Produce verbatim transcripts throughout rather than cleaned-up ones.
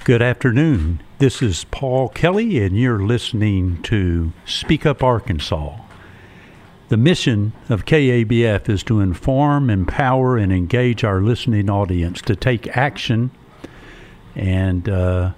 Good afternoon. This is Paul Kelly, and you're listening to Speak Up Arkansas. The mission of K A B F is to inform, empower, and engage our listening audience to take action and uh,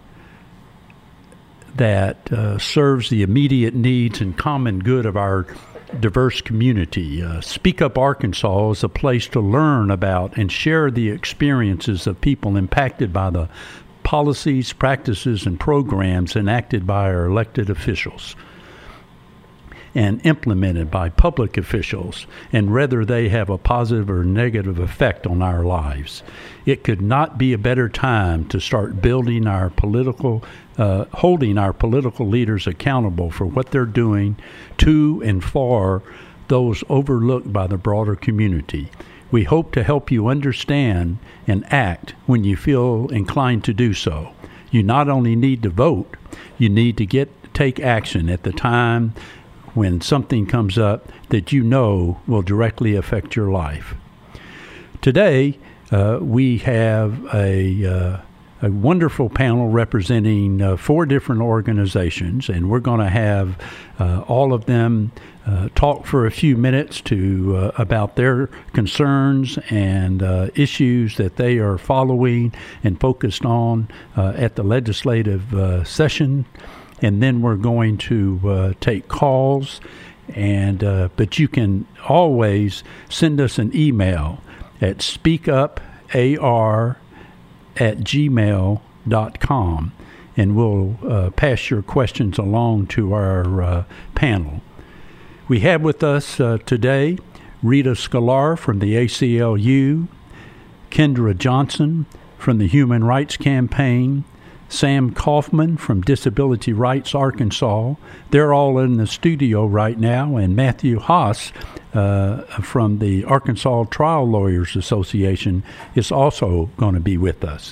that uh, serves the immediate needs and common good of our diverse community. Uh, Speak Up Arkansas is a place to learn about and share the experiences of people impacted by the policies, practices, and programs enacted by our elected officials and implemented by public officials, and whether they have a positive or negative effect on our lives. It could not be a better time to start building our political, uh, holding our political leaders accountable for what they're doing to and for those overlooked by the broader community. We hope to help you understand and act when you feel inclined to do so. You not only need to vote, you need to get take action at the time when something comes up that you know will directly affect your life. Today, uh, we have a, uh, a wonderful panel representing uh, four different organizations, and we're going to have uh, all of them uh, talk for a few minutes to uh, about their concerns and uh, issues that they are following and focused on uh, at the legislative uh, session. And then we're going to uh, take calls, and uh, but you can always send us an email at speakupar at gmail dot com, and we'll uh, pass your questions along to our uh, panel. We have with us uh, today Rita Sklar from the A C L U, Kendra Johnson from the Human Rights Campaign, Sam Kaufman from Disability Rights Arkansas. They're all in the studio right now, and Matthew Haas uh, from the Arkansas Trial Lawyers Association is also going to be with us.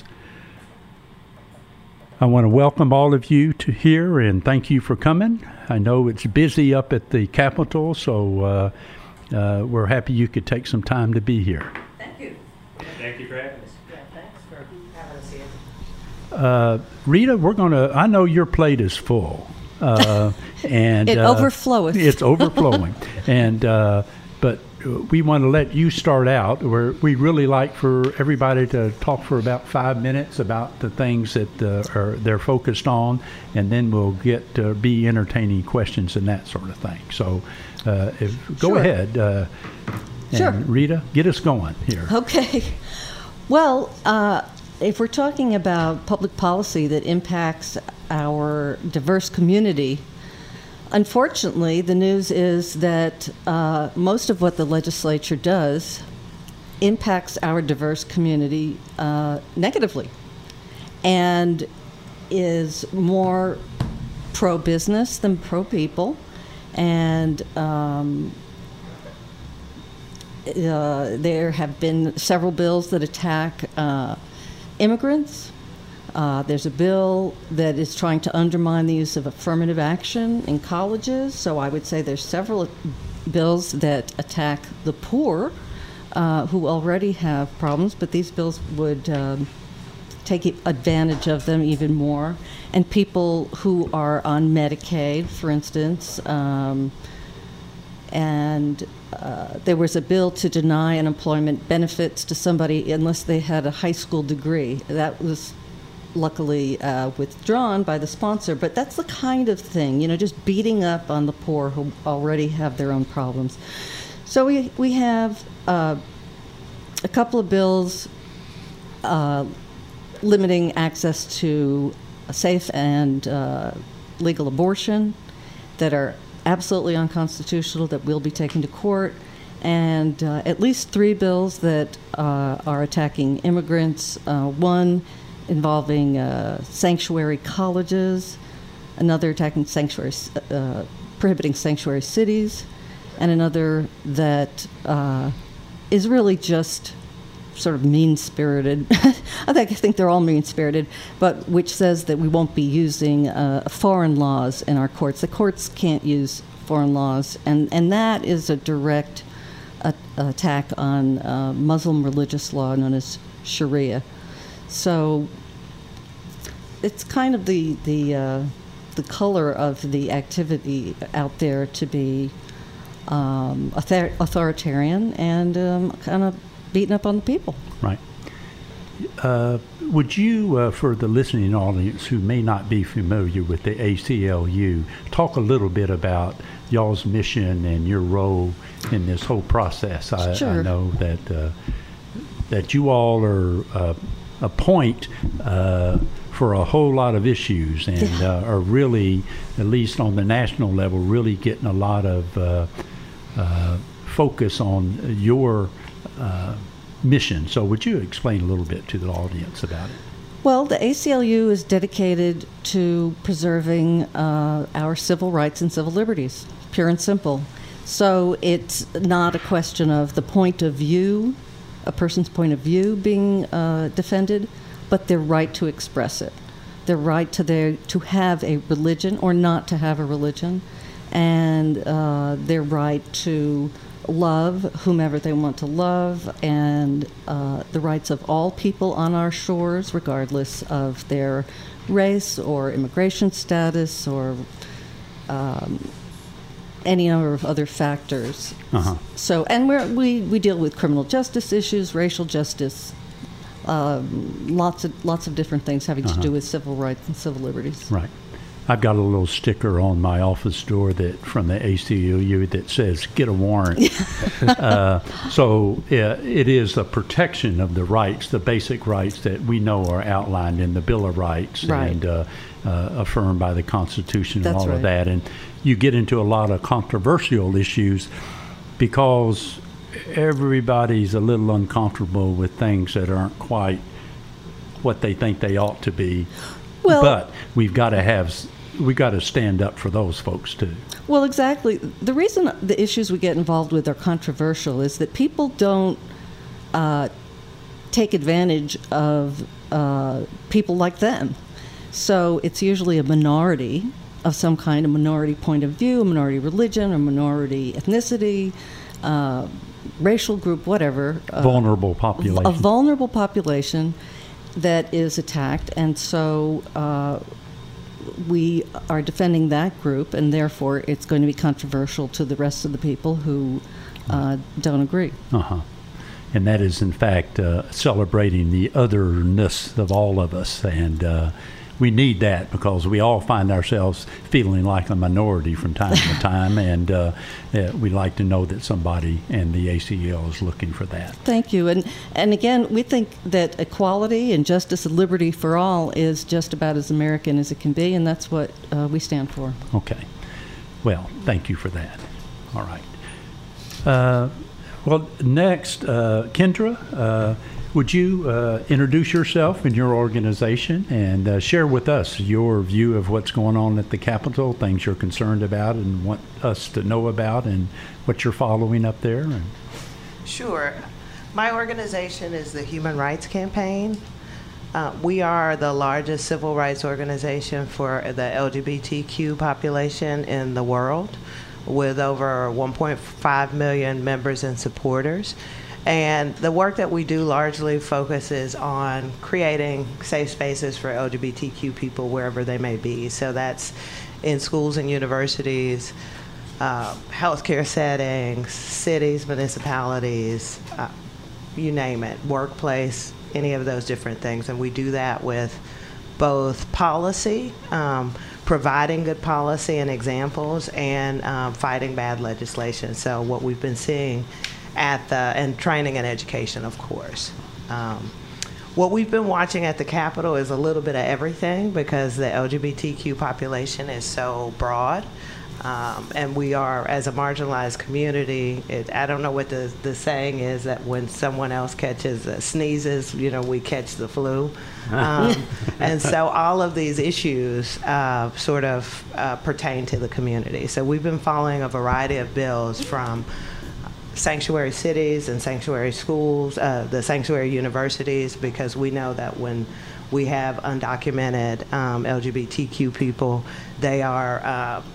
I want to welcome all of you to here, and thank you for coming. I know it's busy up at the Capitol, so uh, uh, we're happy you could take some time to be here. Thank you. Thank you for having us. Yeah, thanks for having us here. Uh, Rita, we're going to, I know your plate is full. Uh, and It uh, overfloweth. It's overflowing. and, uh, but we want to let you start out. We're, we really like for everybody to talk for about five minutes about the things that uh, are they're focused on, and then we'll get to be entertaining questions and that sort of thing. So uh, if, go Sure. ahead. Uh, and Sure. Rita, get us going here. Okay. Well, uh, if we're talking about public policy that impacts our diverse community, unfortunately, the news is that uh, most of what the legislature does impacts our diverse community uh, negatively and is more pro-business than pro-people. And um, uh, there have been several bills that attack uh, immigrants. Uh, there's a bill that is trying to undermine the use of affirmative action in colleges. So I would say there's several bills that attack the poor uh, who already have problems, but these bills would um, take advantage of them even more. And people who are on Medicaid, for instance, um, and uh, there was a bill to deny unemployment benefits to somebody unless they had a high school degree. That was luckily uh, withdrawn by the sponsor, but that's the kind of thing, you know, just beating up on the poor who already have their own problems. So we, we have uh, a couple of bills uh, limiting access to a safe and uh, legal abortion that are absolutely unconstitutional, that will be taken to court, and uh, at least three bills that uh, are attacking immigrants. Uh, one involving uh, sanctuary colleges, another attacking sanctuary, uh, prohibiting sanctuary cities, and another that uh, is really just sort of mean-spirited. I think I think they're all mean-spirited, but which says that we won't be using uh, foreign laws in our courts. The courts can't use foreign laws, and, and that is a direct uh, attack on uh, Muslim religious law known as Sharia. So it's kind of the the uh, the color of the activity out there to be um, author- authoritarian and um, kind of beating up on the people. Right. Uh, would you, uh, for the listening audience who may not be familiar with the A C L U, talk a little bit about y'all's mission and your role in this whole process? I, Sure. I know that uh, that you all are uh, a point uh, for a whole lot of issues, and uh, are really, at least on the national level, really getting a lot of uh, uh, focus on your uh, mission. So would you explain a little bit to the audience about it? Well, the A C L U is dedicated to preserving uh, our civil rights and civil liberties, pure and simple. So it's not a question of the point of view, a person's point of view being uh, defended, but their right to express it, their right to their to have a religion or not to have a religion, and uh, their right to love whomever they want to love, and uh, the rights of all people on our shores, regardless of their race or immigration status or um, any number of other factors. Uh-huh. So, and we're, we we deal with criminal justice issues, racial justice, um, lots of lots of different things having Uh-huh. to do with civil rights and civil liberties. Right. I've got a little sticker on my office door that from the A C L U that says "Get a warrant." uh, so uh, it is a protection of the rights, the basic rights that we know are outlined in the Bill of Rights Right. and uh, uh, affirmed by the Constitution and That's all right. of that. And you get into a lot of controversial issues because everybody's a little uncomfortable with things that aren't quite what they think they ought to be. Well- but we've got to have. We got to stand up for those folks too. Well, exactly. The reason the issues we get involved with are controversial is that people don't uh, take advantage of uh, people like them. So it's usually a minority of some kind, a minority point of view, a minority religion, a minority ethnicity, uh, racial group, whatever. Uh, Vulnerable population. A vulnerable population that is attacked, and so uh, we are defending that group, and therefore it's going to be controversial to the rest of the people who uh, don't agree. Uh-huh. And that is, in fact, uh, celebrating the otherness of all of us. And uh, we need that because we all find ourselves feeling like a minority from time to time. And uh, uh, we like to know that somebody in the A C L is looking for that. Thank you. And and again, we think that equality and justice and liberty for all is just about as American as it can be, and that's what uh, we stand for. Okay. Well, thank you for that. All right. Uh, well, next, uh, Kendra, uh, would you uh, introduce yourself and your organization and uh, share with us your view of what's going on at the Capitol, things you're concerned about and want us to know about, and what you're following up there? And Sure. My organization is the Human Rights Campaign. Uh, we are the largest civil rights organization for the L G B T Q population in the world, with over one point five million members and supporters. And the work that we do largely focuses on creating safe spaces for L G B T Q people wherever they may be. So that's in schools and universities, uh, healthcare settings, cities, municipalities, uh, you name it, workplace, any of those different things. And we do that with both policy, um, providing good policy and examples, and um, fighting bad legislation. So what we've been seeing at the, and training and education, of course. Um, what we've been watching at the Capitol is a little bit of everything because the L G B T Q population is so broad. Um, and we are, as a marginalized community, it, I don't know what the, the saying is, that when someone else catches, uh, sneezes, you know, we catch the flu. Um, and so all of these issues uh, sort of uh, pertain to the community. So we've been following a variety of bills from sanctuary cities and sanctuary schools, uh, the sanctuary universities, because we know that when we have undocumented um, L G B T Q people, they are uh,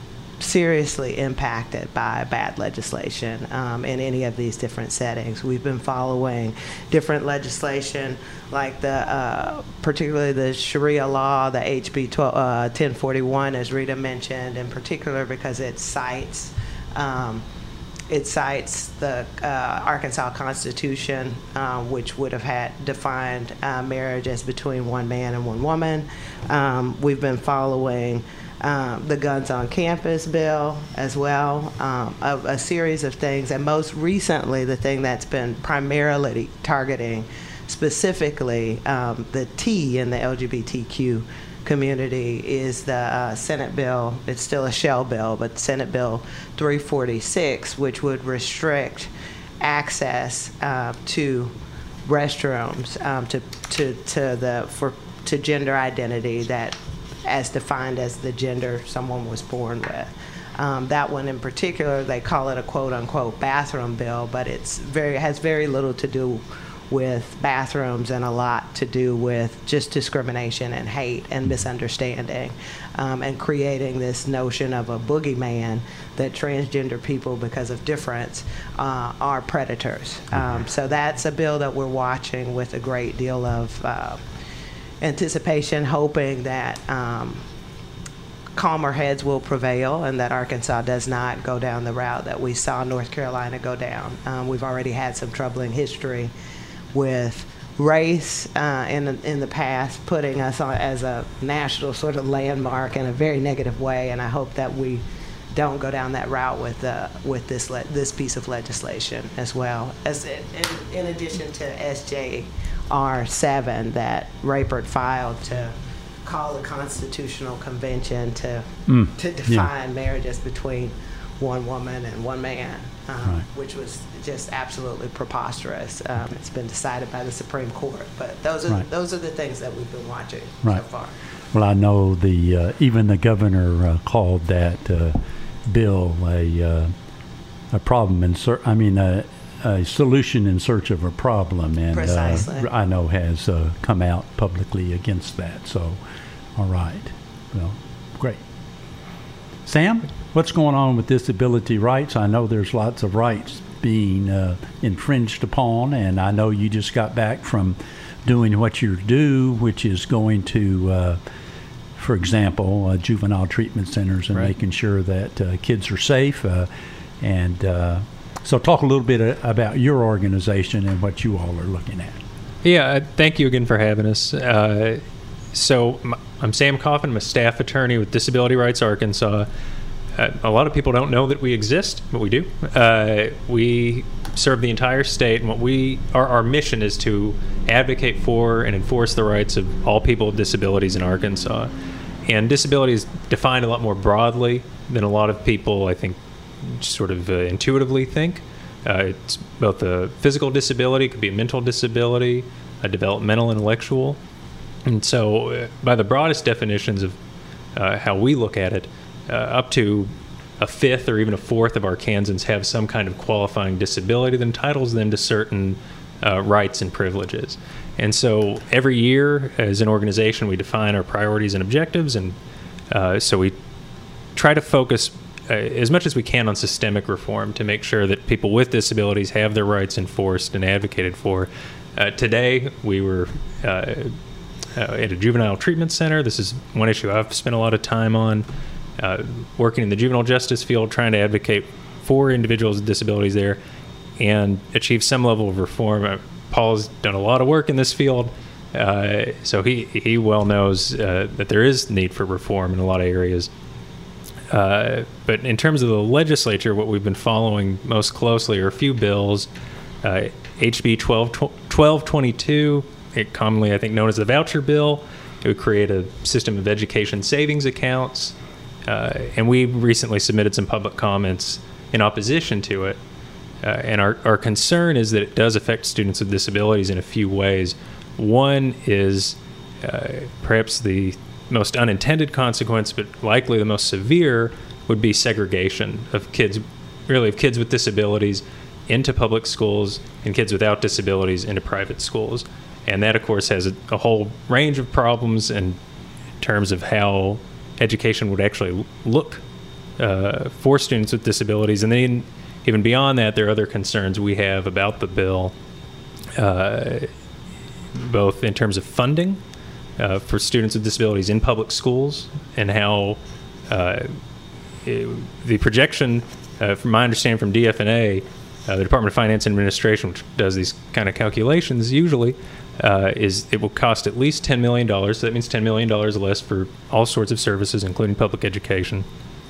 seriously impacted by bad legislation um, in any of these different settings. We've been following different legislation like the, uh, particularly the Sharia law, the H B ten forty-one, as Rita mentioned, in particular because it cites um, it cites the uh, Arkansas Constitution, uh, which would have had defined uh, marriage as between one man and one woman. Um, we've been following um, the Guns on Campus bill as well, um, a, a series of things, and most recently the thing that's been primarily targeting specifically um, the T in the L G B T Q community is the uh, Senate bill. It's still a shell bill, but Senate Bill three forty-six, which would restrict access uh, to restrooms um, to to to the for to gender identity that as defined as the gender someone was born with. Um, that one in particular, they call it a quote unquote bathroom bill, but it's very has very little to do with bathrooms and a lot to do with just discrimination and hate and misunderstanding um, and creating this notion of a boogeyman that transgender people, because of difference, uh, are predators. Um, so that's a bill that we're watching with a great deal of uh, anticipation, hoping that um, calmer heads will prevail and that Arkansas does not go down the route that we saw North Carolina go down. Um, we've already had some troubling history with race uh, in in the past, putting us on as a national sort of landmark in a very negative way, and I hope that we don't go down that route with uh, with this le- this piece of legislation as well. As in, in, in addition to S J R seven that Rayford filed to call a constitutional convention to mm, to define yeah. marriages between one woman and one man, um, right. which was just absolutely preposterous. Um, it's been decided by the Supreme Court, but those are right. those are the things that we've been watching right. so far. Well, I know the uh, even the governor uh, called that uh, bill a uh, a problem in ser- I mean a, a solution in search of a problem, and Precisely. Uh, I know has uh, come out publicly against that. So, all right, well, great. Sam, what's going on with disability rights? I know there's lots of rights being uh, infringed upon, and I know you just got back from doing what you do, which is going to, uh, for example, uh, juvenile treatment centers and right. making sure that uh, kids are safe. Uh, and uh, so talk a little bit about your organization and what you all are looking at. Yeah, uh, thank you again for having us. Uh, so I'm Sam Coffin. I'm a staff attorney with Disability Rights Arkansas. Uh, a lot of people don't know that we exist, but we do. Uh, we serve the entire state, and what we our, our mission is to advocate for and enforce the rights of all people with disabilities in Arkansas. And disability is defined a lot more broadly than a lot of people, I think, sort of uh, intuitively think. Uh, it's both a physical disability, it could be a mental disability, a developmental, intellectual. And so uh, by the broadest definitions of uh, how we look at it, uh, up to a fifth or even a fourth of Arkansans have some kind of qualifying disability that entitles them to certain uh, rights and privileges. And so every year as an organization, we define our priorities and objectives. And uh, so we try to focus uh, as much as we can on systemic reform to make sure that people with disabilities have their rights enforced and advocated for. Uh, today, we were uh, uh, at a juvenile treatment center. This is one issue I've spent a lot of time on, uh, working in the juvenile justice field, trying to advocate for individuals with disabilities there and achieve some level of reform. Uh, Paul's done a lot of work in this field, uh, so he, he well knows uh, that there is need for reform in a lot of areas. Uh, but in terms of the legislature, what we've been following most closely are a few bills. Uh, H B twelve twenty-two, it commonly I think known as the voucher bill. It would create a system of education savings accounts. Uh, and we recently submitted some public comments in opposition to it. Uh, and our, our concern is that it does affect students with disabilities in a few ways. One is uh, perhaps the most unintended consequence, but likely the most severe, would be segregation of kids, really of kids with disabilities into public schools and kids without disabilities into private schools. And that, of course, has a, a whole range of problems in terms of how education would actually look uh, for students with disabilities. And then even beyond that, there are other concerns we have about the bill, uh, both in terms of funding uh, for students with disabilities in public schools, and how uh, it, the projection, uh, from my understanding from D F N A, uh, the Department of Finance and Administration, which does these kind of calculations usually, uh, is it will cost at least ten million dollars. So that means ten million dollars less for all sorts of services, including public education.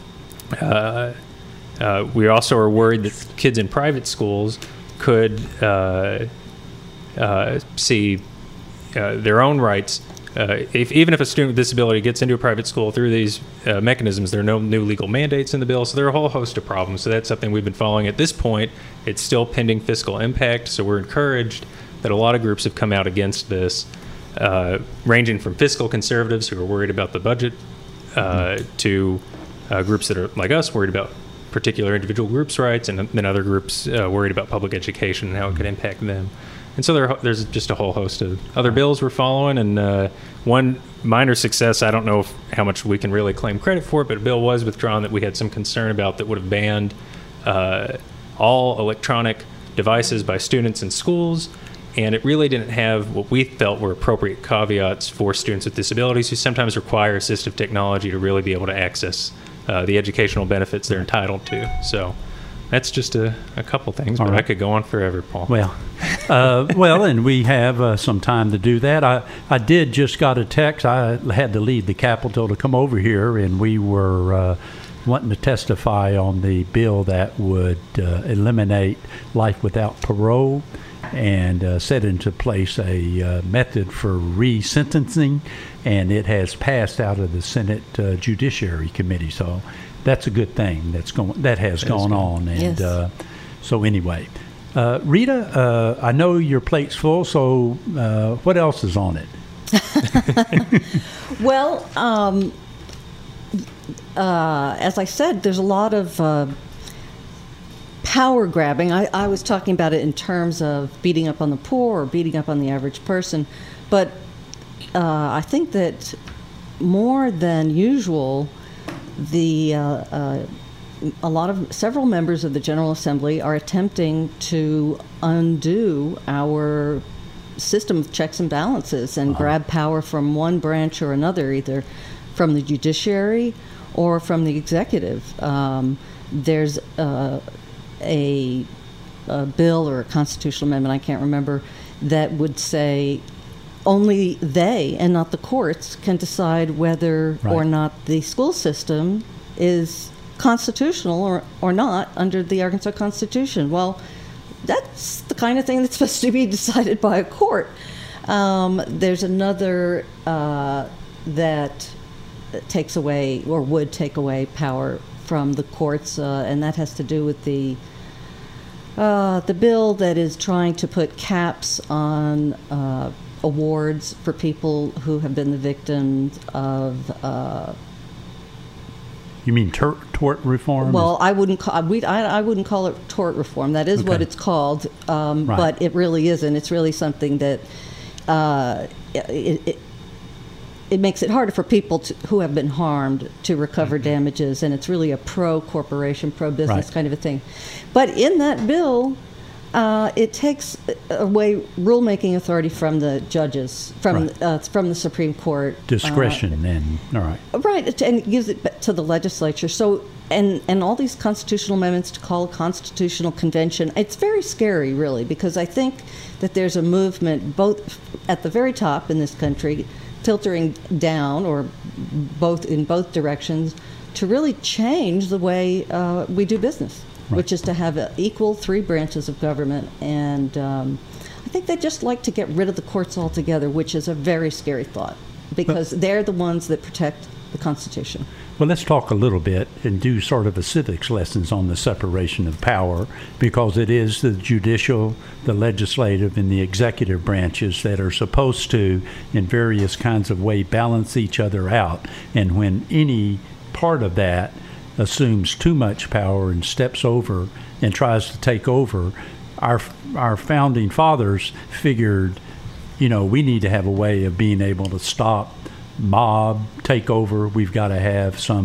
Uh, uh, we also are worried that kids in private schools could uh, uh, see uh, their own rights. Uh, if, even if a student with disability gets into a private school through these uh, mechanisms, there are no new legal mandates in the bill, so there are a whole host of problems. So that's something we've been following. At this point, it's still pending fiscal impact, so we're encouraged that a lot of groups have come out against this, uh, ranging from fiscal conservatives who are worried about the budget uh, to uh, groups that are like us, worried about particular individual groups' rights, and then other groups uh, worried about public education and how it could impact them. And so there, there's just a whole host of other bills we're following. And uh, one minor success, I don't know if, how much we can really claim credit for it, but a bill was withdrawn that we had some concern about that would have banned uh, all electronic devices by students in schools. And it really didn't have what we felt were appropriate caveats for students with disabilities who sometimes require assistive technology to really be able to access uh, the educational benefits they're entitled to. So that's just a, a couple things, but right. I could go on forever, Paul. Well, uh, well, and we have uh, some time to do that. I, I did just got a text. I had to leave the Capitol to come over here, and we were uh, wanting to testify on the bill that would uh, eliminate life without parole and uh, set into place a uh, method for resentencing, and it has passed out of the Senate uh, Judiciary Committee. So that's a good thing that's going that has that gone on. And yes. uh, so anyway, uh, Rita, uh, I know your plate's full. So uh, what else is on it? Well, um, uh, as I said, there's a lot of uh, power grabbing. I, I was talking about it in terms of beating up on the poor or beating up on the average person, but uh, I think that more than usual, the uh, uh, a lot of several members of the General Assembly are attempting to undo our system of checks and balances and uh-huh. grab power from one branch or another, either from the judiciary or from the executive. Um, there's uh, a, a bill or a constitutional amendment, I can't remember, that would say only they and not the courts can decide whether right. or not the school system is constitutional or, or not under the Arkansas Constitution. Well, that's the kind of thing that's supposed to be decided by a court. Um, there's another uh, that takes away or would take away power from the courts, uh, and that has to do with the uh, the bill that is trying to put caps on uh, awards for people who have been the victims of. Uh, you mean tort, tort reform? Well, I wouldn't call we I, I wouldn't call it tort reform. That is okay. what it's called, um, right. but it really isn't. It's really something that uh, it, it it makes it harder for people to, who have been harmed to recover mm-hmm. damages, and it's really a pro-corporation, pro-business right. kind of a thing. But in that bill, uh, it takes away rulemaking authority from the judges, from right. uh, from the Supreme Court. Discretion, uh, and all right. Right, and it gives it to the legislature. So, and and all these constitutional amendments to call a constitutional convention, it's very scary, really, because I think that there's a movement both at the very top in this country, filtering down, or both in both directions, to really change the way uh, we do business, right. which is to have uh, equal three branches of government. And um, I think they just like to get rid of the courts altogether, which is a very scary thought, because but, they're the ones that protect the Constitution. Well, let's talk a little bit and do sort of a civics lessons on the separation of power, because it is the judicial, the legislative, and the executive branches that are supposed to, in various kinds of way, balance each other out. And when any part of that assumes too much power and steps over and tries to take over, our our founding fathers figured, you know, we need to have a way of being able to stop mob takeover. We've got to have some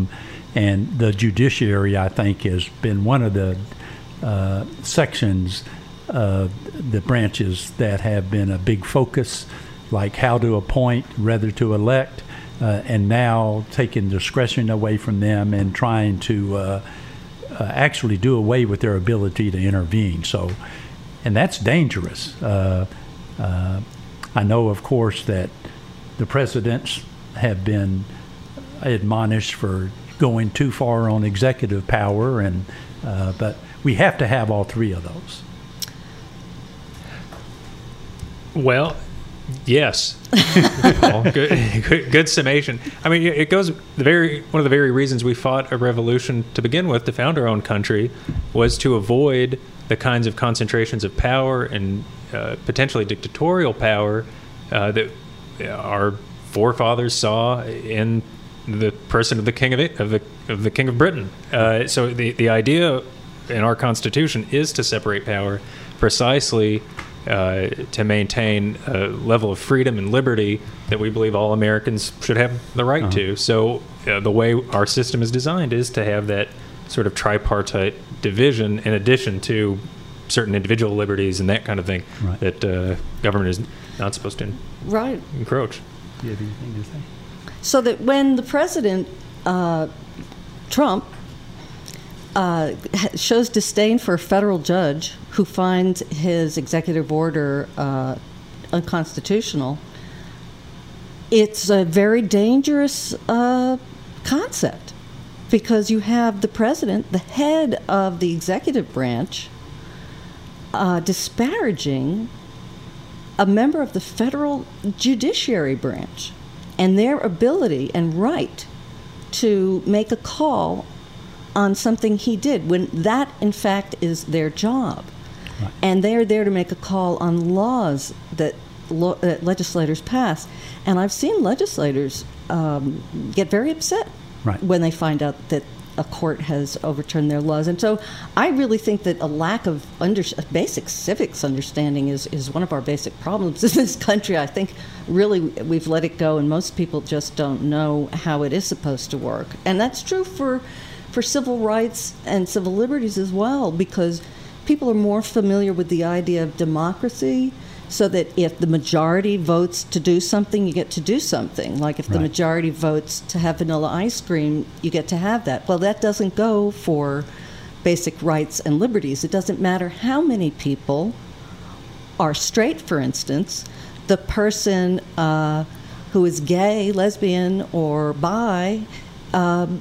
And the judiciary, I think, has been one of the uh, sections, uh, the branches that have been a big focus, like how to appoint rather to elect, uh, and now taking discretion away from them and trying to uh, uh, actually do away with their ability to intervene. So, and that's dangerous. Uh, uh, I know, of course, that the presidents have been admonished for going too far on executive power, and uh, but we have to have all three of those. Well, yes. Well, good, good, good summation. I mean, it goes the very one of the very reasons we fought a revolution to begin with to found our own country was to avoid the kinds of concentrations of power and uh, potentially dictatorial power uh, that our forefathers saw in the person of the king of it, of the of the king of Britain. Uh, so the the idea in our Constitution is to separate power precisely uh, to maintain a level of freedom and liberty that we believe all Americans should have the right uh-huh. to. So uh, the way our system is designed is to have that sort of tripartite division in addition to certain individual liberties and that kind of thing right. that uh, government is not supposed to right. encroach. Do you have anything to say? So that when the president, uh, Trump, uh, shows disdain for a federal judge who finds his executive order uh, unconstitutional, it's a very dangerous uh, concept, because you have the president, the head of the executive branch, uh, disparaging a member of the federal judiciary branch and their ability and right to make a call on something he did, when that, in fact, is their job. Right. And they're there to make a call on laws that, lo- that legislators pass. And I've seen legislators um, get very upset right. when they find out that a court has overturned their laws. And so I really think that a lack of under, basic civics understanding is, is one of our basic problems in this country. I think really we've let it go, and most people just don't know how it is supposed to work. And that's true for, for civil rights and civil liberties as well, because people are more familiar with the idea of democracy, so that if the majority votes to do something, you get to do something. Like if the right. majority votes to have vanilla ice cream, you get to have that. Well, that doesn't go for basic rights and liberties. It doesn't matter how many people are straight, for instance. The person uh, who is gay, lesbian, or bi um,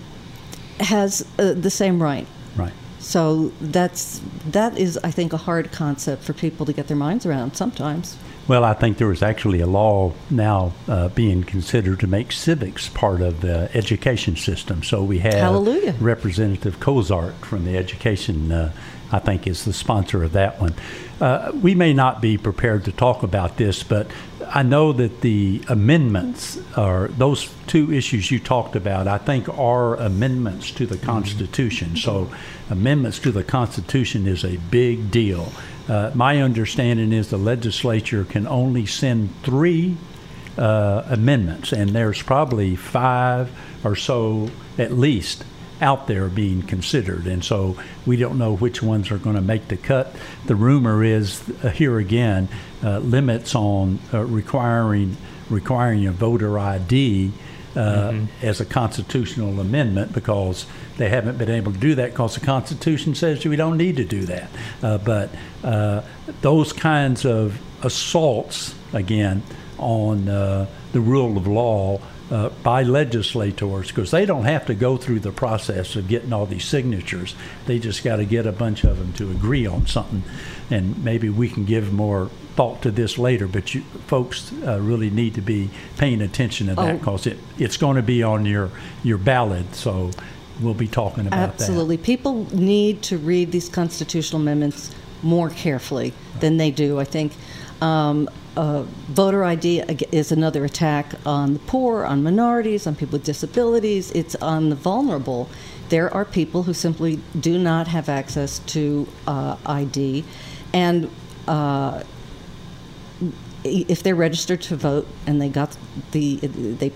has uh, the same right. Right. So that's that is, I think, a hard concept for people to get their minds around sometimes. Well, I think there is actually a law now uh, being considered to make civics part of the education system. So we have Hallelujah. Representative Cozart from the education, uh, I think, is the sponsor of that one. Uh, we may not be prepared to talk about this, but I know that the amendments are those two issues you talked about, I think, are amendments to the Constitution. Mm-hmm. So amendments to the Constitution is a big deal. Uh, my understanding is the legislature can only send three uh, amendments, and there's probably five or so at least out there being considered, and so we don't know which ones are going to make the cut. The rumor is uh, here again uh, limits on uh, requiring requiring a voter I D uh, mm-hmm. as a constitutional amendment, because they haven't been able to do that because the Constitution says we don't need to do that. Uh, but uh, those kinds of assaults again on uh, the rule of law Uh, by legislators, because they don't have to go through the process of getting all these signatures. They just got to get a bunch of them to agree on something. And maybe we can give more thought to this later, but you folks uh, really need to be paying attention to that, because oh. it, it's going to be on your, your ballot, so we'll be talking about Absolutely. that. Absolutely. People need to read these constitutional amendments more carefully right. than they do, I think. Um, Uh, voter I D is another attack on the poor, on minorities, on people with disabilities. It's on the vulnerable. There are people who simply do not have access to uh, I D, and uh, if they're registered to vote and they got the they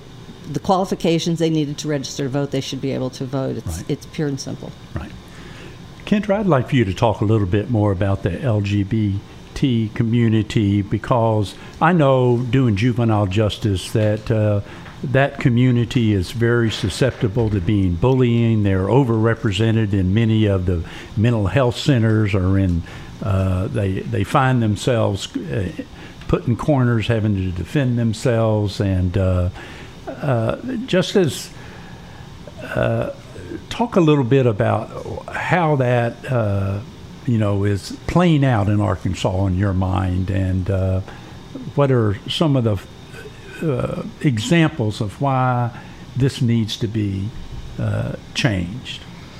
the qualifications they needed to register to vote, they should be able to vote. It's Right. it's pure and simple. Right. Kendra, I'd like for you to talk a little bit more about the L G B T community, because I know doing juvenile justice that uh, that community is very susceptible to being bullying. They're overrepresented in many of the mental health centers, or in uh, they they find themselves uh, put in corners, having to defend themselves, and uh, uh, just as uh, talk a little bit about how that uh, you know is playing out in Arkansas in your mind, and uh, what are some of the uh, examples of why this needs to be uh, changed?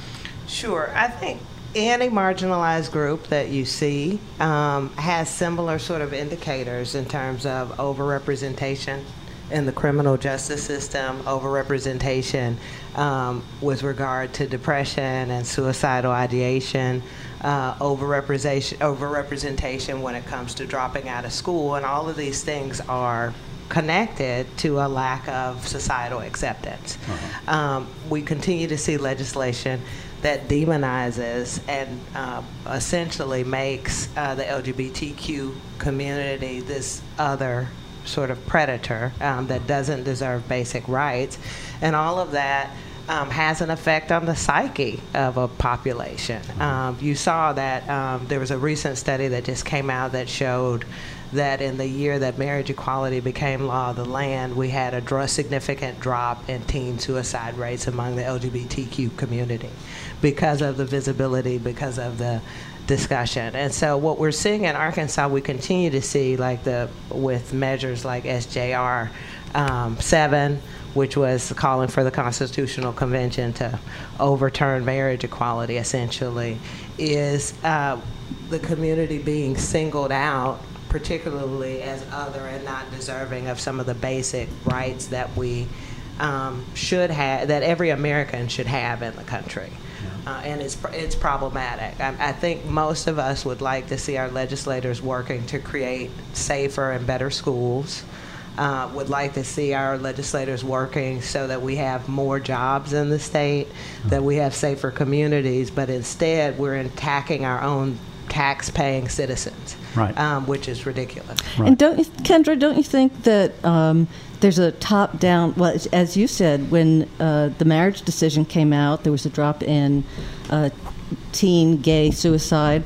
Sure. I think any marginalized group that you see um, has similar sort of indicators in terms of overrepresentation in the criminal justice system, overrepresentation um, with regard to depression and suicidal ideation, uh, overrepresentation, overrepresentation when it comes to dropping out of school, and all of these things are connected to a lack of societal acceptance. Uh-huh. Um, we continue to see legislation that demonizes and uh, essentially makes uh, the L G B T Q community this other sort of predator um, that doesn't deserve basic rights. And all of that um, has an effect on the psyche of a population. Um, you saw that um, there was a recent study that just came out that showed that in the year that marriage equality became law of the land, we had a dr- significant drop in teen suicide rates among the L G B T Q community because of the visibility, because of the discussion. And so what we're seeing in Arkansas, we continue to see, like the with measures like S J R um, seven, which was calling for the Constitutional Convention to overturn marriage equality, essentially, is uh, the community being singled out, particularly as other and not deserving of some of the basic rights that we um, should have, that every American should have in the country. Uh, and it's it's problematic. I, I think most of us would like to see our legislators working to create safer and better schools. Uh, would like to see our legislators working so that we have more jobs in the state, that we have safer communities, but instead we're attacking our own tax-paying citizens, Right. um, which is ridiculous. Right. And don't you, Kendra, don't you think that um, there's a top-down, well, as you said, when uh, the marriage decision came out, there was a drop in uh, teen gay suicide,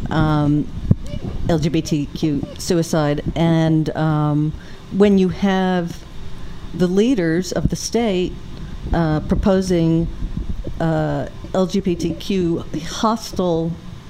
um, L G B T Q suicide, and um, when you have the leaders of the state uh, proposing uh, L G B T Q hostile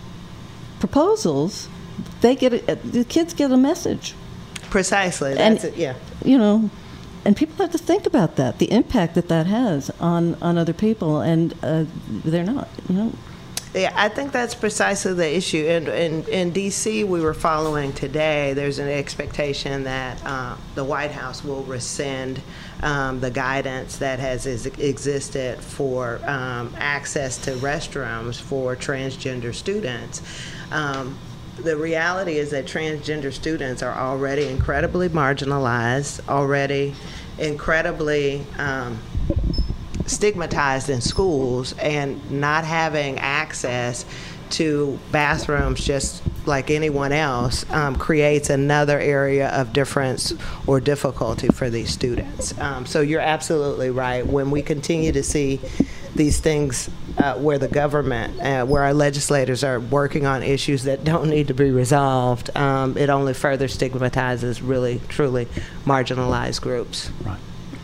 proposals, they get a, the kids get a message. Precisely. And- That's it. Yeah. You know, and people have to think about that, the impact that that has on, on other people, and uh, they're not, you know. Yeah, I think that's precisely the issue. In, in, in D C, we were following today, there's an expectation that uh, the White House will rescind um, the guidance that has is, existed for um, access to restrooms for transgender students. Um, the reality is that transgender students are already incredibly marginalized, already incredibly um, stigmatized in schools, and not having access to bathrooms just like anyone else um, creates another area of difference or difficulty for these students. Um, so you're absolutely right. When we continue to see these things uh, where the government, uh, where our legislators are working on issues that don't need to be resolved, um, it only further stigmatizes really, truly marginalized groups. Right.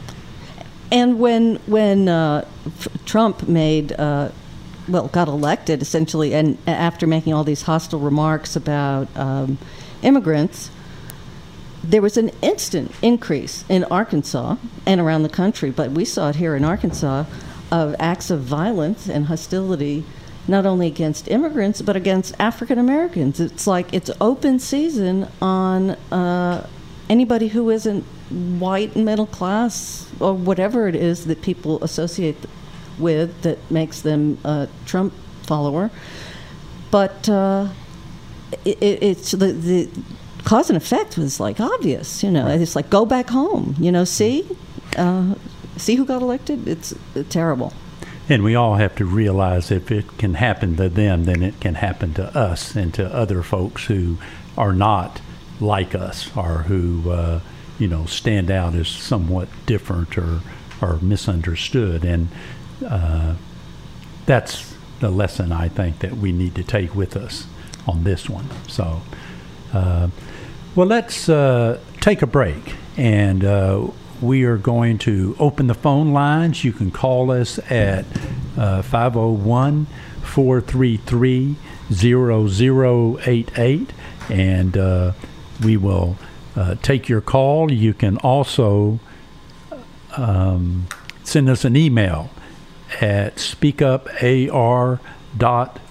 And when when uh, f- Trump made, uh, well, got elected essentially, and after making all these hostile remarks about um, immigrants, there was an instant increase in Arkansas and around the country, but we saw it here in Arkansas, of acts of violence and hostility, not only against immigrants, but against African Americans. It's like it's open season on uh, anybody who isn't white and middle class, or whatever it is that people associate with that makes them a Trump follower. But uh, it, it's the, the cause and effect was like obvious, you know. It's like, go back home, you know, see? Uh, see who got elected? It's uh, terrible. And we all have to realize if it can happen to them, then it can happen to us and to other folks who are not like us or who, uh, you know, stand out as somewhat different or, or misunderstood. And uh, that's the lesson I think that we need to take with us on this one. So, uh, well, let's uh, take a break, and uh, we are going to open the phone lines. You can call us at uh, five oh one, four three three, zero zero eight eight, and uh, we will uh, take your call. You can also um, send us an email at speakupar dot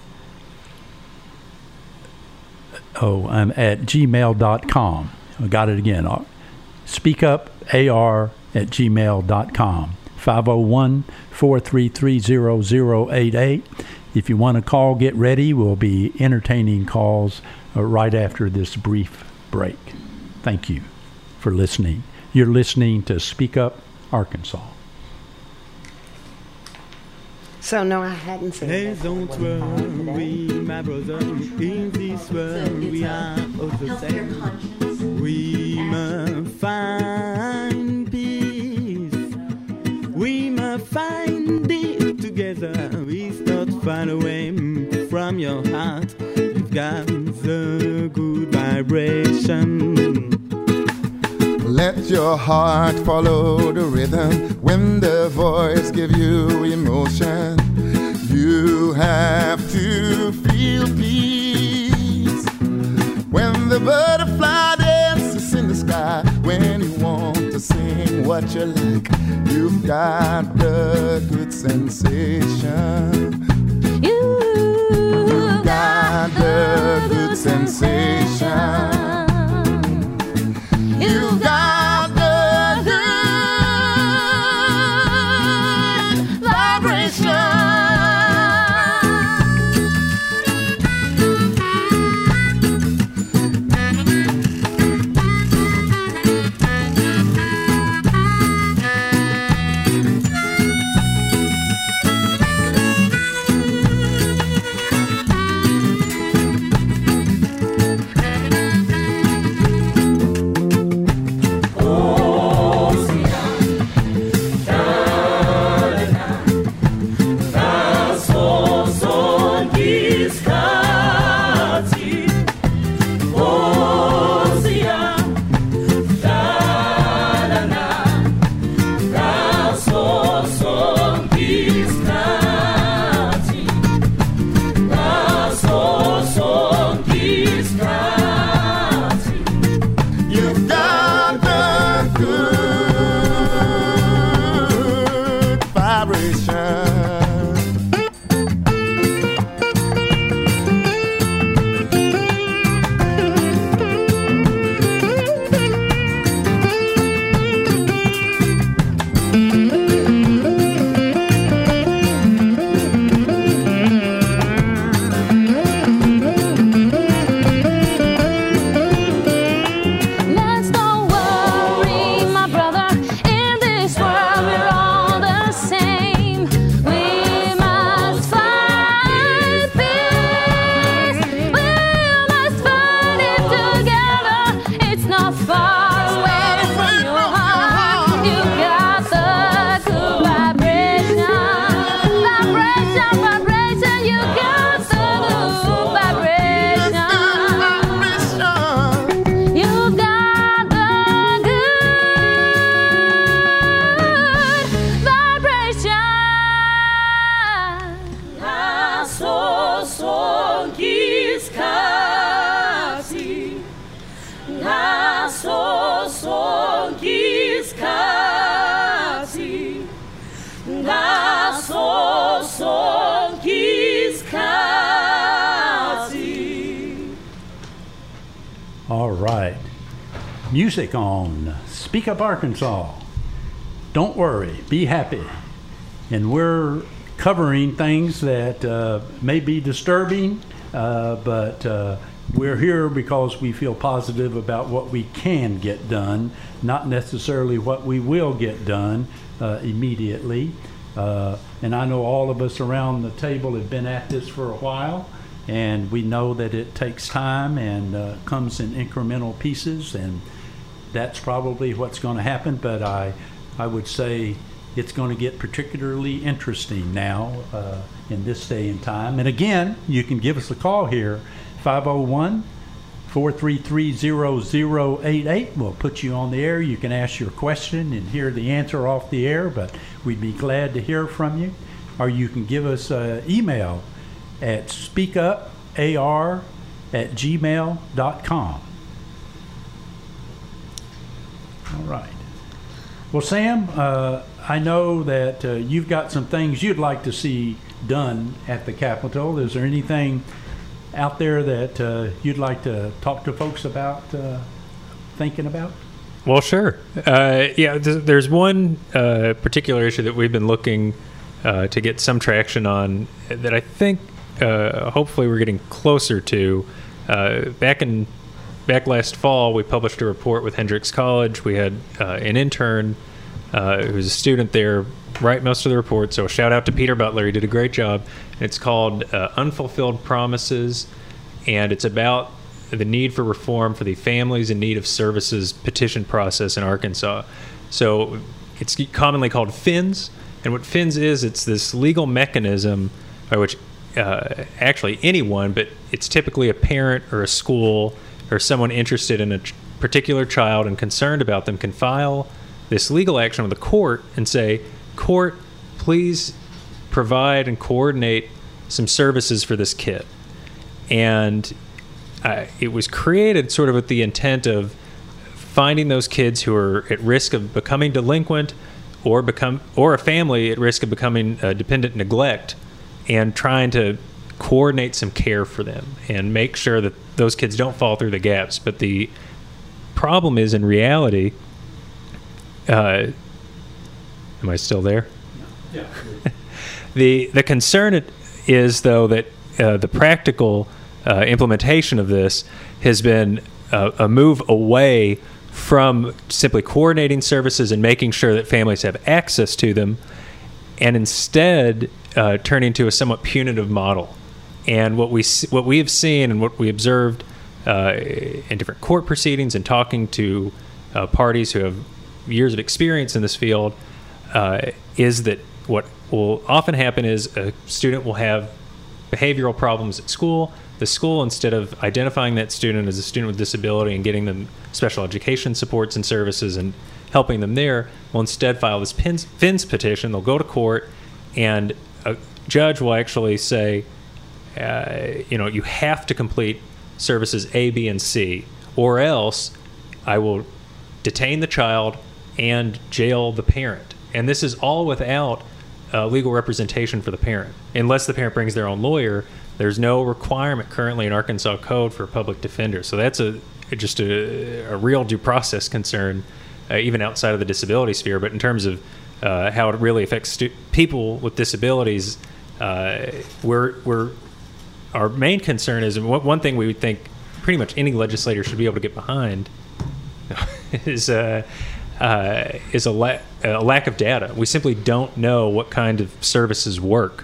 oh I'm at gmail dot com. I got it again. speakupar at gmail dot com. five oh one, four three three, zero zero eight eight. If you want to call, get ready. We'll be entertaining calls uh, right after this brief break. Thank you for listening. You're listening to Speak Up Arkansas. So, no, I hadn't seen Hey, this. don't worry, my brother. In this world, we are all the same. We must find peace. We must find it together. We start far away from your heart. You've got the good vibration. Let your heart follow the rhythm when the voice gives you emotion. You have to feel peace when the butterfly dances in the sky. When you want to sing what you like, you've got the good sensation. You've got the good sensation. You've got the good vibration. All right. Music on Speak Up Arkansas. Don't worry, be happy. And we're covering things that uh, may be disturbing, uh, but uh, we're here because we feel positive about what we can get done, not necessarily what we will get done, uh, immediately. Uh, and I know all of us around the table have been at this for a while, and we know that it takes time and uh, comes in incremental pieces, and that's probably what's going to happen. But I, I would say it's going to get particularly interesting now uh, in this day and time. And again, you can give us a call here, five oh one, four three three, zero zero eight eight. We'll put you on the air. You can ask your question and hear the answer off the air, but we'd be glad to hear from you. Or you can give us an email at speakupar at gmail dot com. All right. Well, Sam, uh, I know that uh, you've got some things you'd like to see done at the Capitol. Is there anything out there that uh, you'd like to talk to folks about, uh, thinking about? Well, sure. Uh, yeah, th- there's one uh, particular issue that we've been looking uh, to get some traction on that I think uh, hopefully we're getting closer to. Uh, back in back last fall, we published a report with Hendrix College. We had uh, an intern uh, who's a student there write most of the report. So shout out to Peter Butler. He did a great job. It's called uh, Unfulfilled Promises, and it's about the need for reform for the Families in Need of Services petition process in Arkansas. So it's commonly called FINS, and what FINS is, it's this legal mechanism by which uh, actually anyone, but it's typically a parent or a school or someone interested in a ch- particular child and concerned about them, can file this legal action with the court and say, court, please provide and coordinate some services for this kid. And uh, it was created sort of with the intent of finding those kids who are at risk of becoming delinquent or become or a family at risk of becoming uh, dependent neglect, and trying to coordinate some care for them and make sure that those kids don't fall through the gaps. But the problem is, in reality, uh, am I still there? Yeah. the the concern is, though, that uh, the practical uh, implementation of this has been uh, a move away from simply coordinating services and making sure that families have access to them, and instead uh, turning to a somewhat punitive model. And what we what we have seen and what we observed uh, in different court proceedings and talking to uh, parties who have years of experience in this field uh, is that what will often happen is a student will have behavioral problems at school. The school, instead of identifying that student as a student with disability and getting them special education supports and services and helping them there, will instead file this FINS petition. They'll go to court, and a judge will actually say, uh, you know, you have to complete services A, B, and C, or else I will detain the child and jail the parent. And this is all without uh, legal representation for the parent. Unless the parent brings their own lawyer, there's no requirement currently in Arkansas code for a public defender. So that's a just a, a real due process concern, uh, even outside of the disability sphere. But in terms of uh, how it really affects stu- people with disabilities, uh, we're, we're, our main concern is, one thing we would think pretty much any legislator should be able to get behind is uh, uh, is a, la- a lack of data. We simply don't know what kind of services work.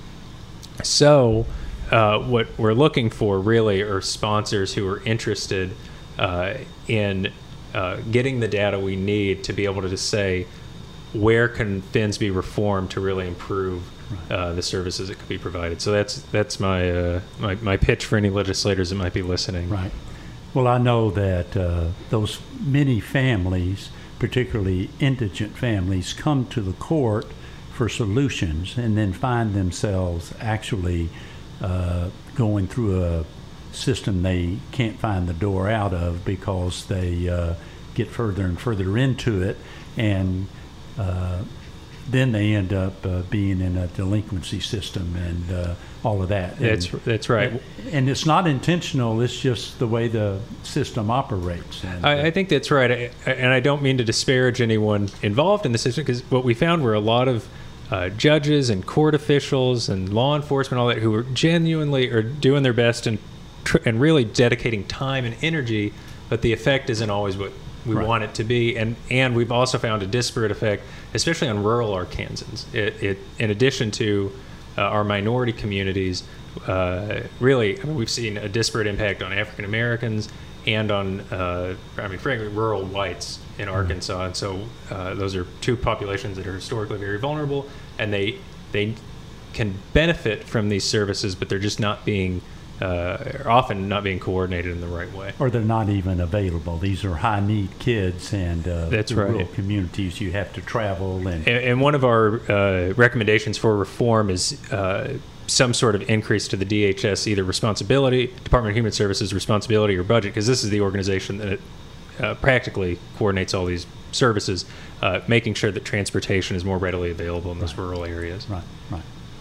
So uh, what we're looking for really are sponsors who are interested uh, in uh, getting the data we need to be able to just say, where can FINS be reformed to really improve uh, the services that could be provided. So that's that's my, uh, my my pitch for any legislators that might be listening. Right. Well, I know that uh, those many families, particularly indigent families, come to the court for solutions and then find themselves actually uh, going through a system they can't find the door out of because they uh, get further and further into it, and uh, then they end up uh, being in a delinquency system and uh, all of that. That's and, that's right. And, and it's not intentional. It's just the way the system operates. And, I, I think that's right. I, and I don't mean to disparage anyone involved in the system, because what we found were a lot of uh, judges and court officials and law enforcement, all that, who are genuinely are doing their best and tr- and really dedicating time and energy, but the effect isn't always what we Right. want it to be, and and we've also found a disparate effect, especially on rural Arkansans. It, it in addition to uh, our minority communities, uh, really, I mean, we've seen a disparate impact on African Americans and on, uh, I mean, frankly, rural whites in Arkansas. And so uh, those are two populations that are historically very vulnerable, and they they can benefit from these services, but they're just not being, uh, are often not being coordinated in the right way. Or they're not even available. These are high-need kids, and uh, That's the right. rural communities, you have to travel. And, And, and one of our uh, recommendations for reform is uh, some sort of increase to the D H S, either responsibility, Department of Human Services responsibility or budget, because this is the organization that uh, practically coordinates all these services, uh, making sure that transportation is more readily available in those rural areas. right, right.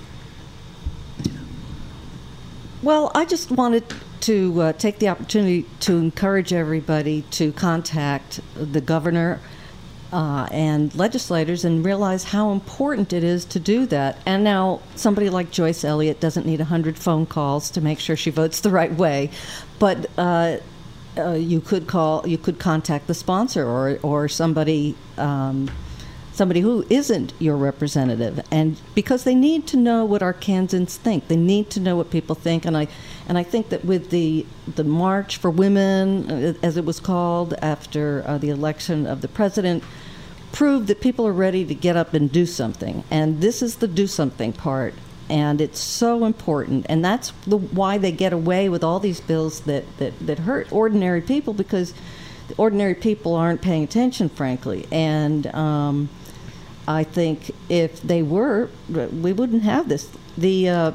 Well, I just wanted to uh, take the opportunity to encourage everybody to contact the governor uh, and legislators and realize how important it is to do that. And now somebody like Joyce Elliott doesn't need one hundred phone calls to make sure she votes the right way. But uh, uh, you could call, you could contact the sponsor or, or somebody um, somebody who isn't your representative, and because they need to know what Arkansans think. They need to know what people think, and I and I think that with the the March for Women, uh, as it was called after uh, the election of the president, proved that people are ready to get up and do something, and this is the do something part, and it's so important, and that's the, why they get away with all these bills that, that, that hurt ordinary people, because the ordinary people aren't paying attention, frankly, and um, I think if they were, we wouldn't have this. The uh,